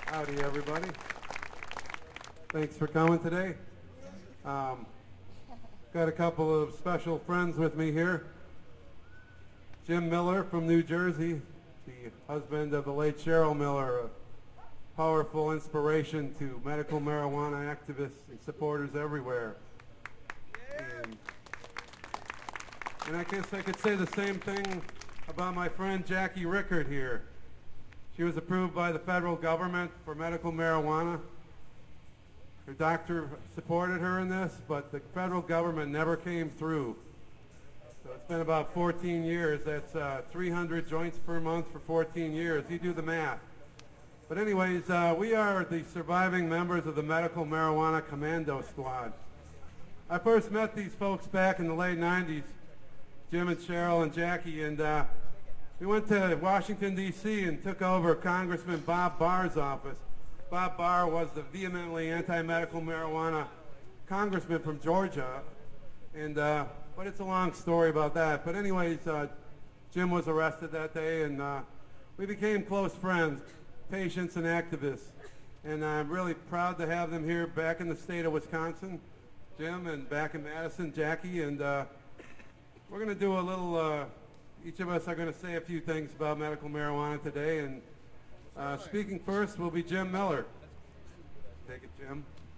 Howdy, everybody. Thanks for coming today. Got a couple of special friends with me here. Jim Miller from New Jersey, the husband of the late Cheryl Miller, a powerful inspiration to medical marijuana activists and supporters everywhere. And I guess I could say the same thing about my friend Jackie Rickard here. She was approved by the federal government for medical marijuana. Her doctor supported her in this, but the federal government never came through. So it's been about 14 years. That's 300 joints per month for 14 years. You do the math. But anyways, we are the surviving members of the Medical Marijuana Commando Squad. I first met these folks back in the late 90s, Jim and Cheryl and Jackie, and we went to Washington, D.C. and took over Congressman Bob Barr's office. Bob Barr was the vehemently anti-medical marijuana congressman from Georgia, and but it's a long story about that. But anyways, Jim was arrested that day, and we became close friends, patients and activists. And I'm really proud to have them here back in the state of Wisconsin, Jim, and back in Madison, Jackie. And we're going to do a little, each of us are going to say a few things about medical marijuana today. And speaking first will be Jim Miller. Take it, Jim.